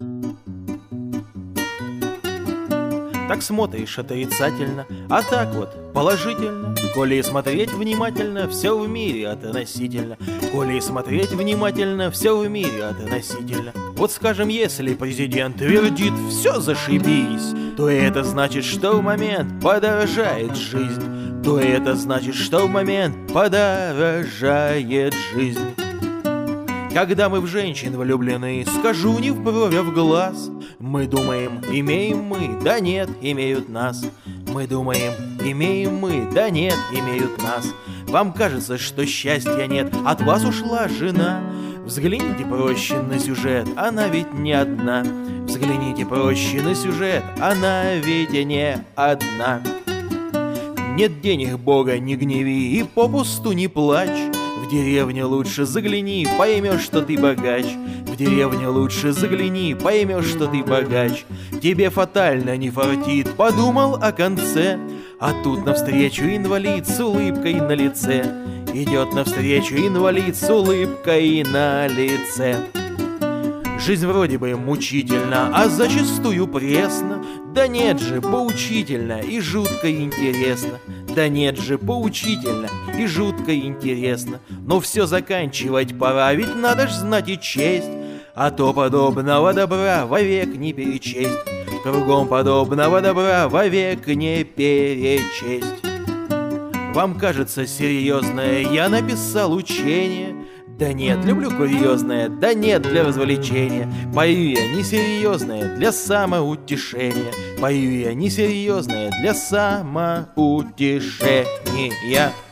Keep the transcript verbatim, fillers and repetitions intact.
Так смотришь отрицательно, а так вот положительно. Коли смотреть внимательно, все в мире относительно. Коли смотреть внимательно, все в мире относительно. Вот скажем, если президент твердит «все зашибись», то это значит, что в момент подорожает жизнь. То это значит, что в момент подорожает жизнь. Когда мы в женщин влюблены, скажу не в бровь, а в глаз, мы думаем, имеем мы, да нет, имеют нас. Мы думаем, имеем мы, да нет, имеют нас. Вам кажется, что счастья нет, от вас ушла жена. Взгляните проще на сюжет, она ведь не одна. Взгляните проще на сюжет, она ведь не одна. Нет денег, Бога не гневи и попусту не плачь. В деревню лучше загляни, поймешь, что ты богач. В деревню лучше загляни, поймешь, что ты богач. Тебе фатально не фартит, подумал о конце. А тут навстречу инвалид с улыбкой на лице. Идет навстречу инвалид с улыбкой на лице. Жизнь вроде бы мучительна, а зачастую пресно. Да нет же, поучительно и жутко интересно. Да нет же, поучительно и жутко интересно. Но все заканчивать пора, ведь надо ж знать и честь. А то подобного добра вовек не перечесть. Кругом подобного добра вовек не перечесть. Вам кажется серьезное, я написал учение. Да нет, люблю курьезное, да нет, для развлечения. Пою я несерьезное для самоутешения. Пою я несерьезное для самоутешения.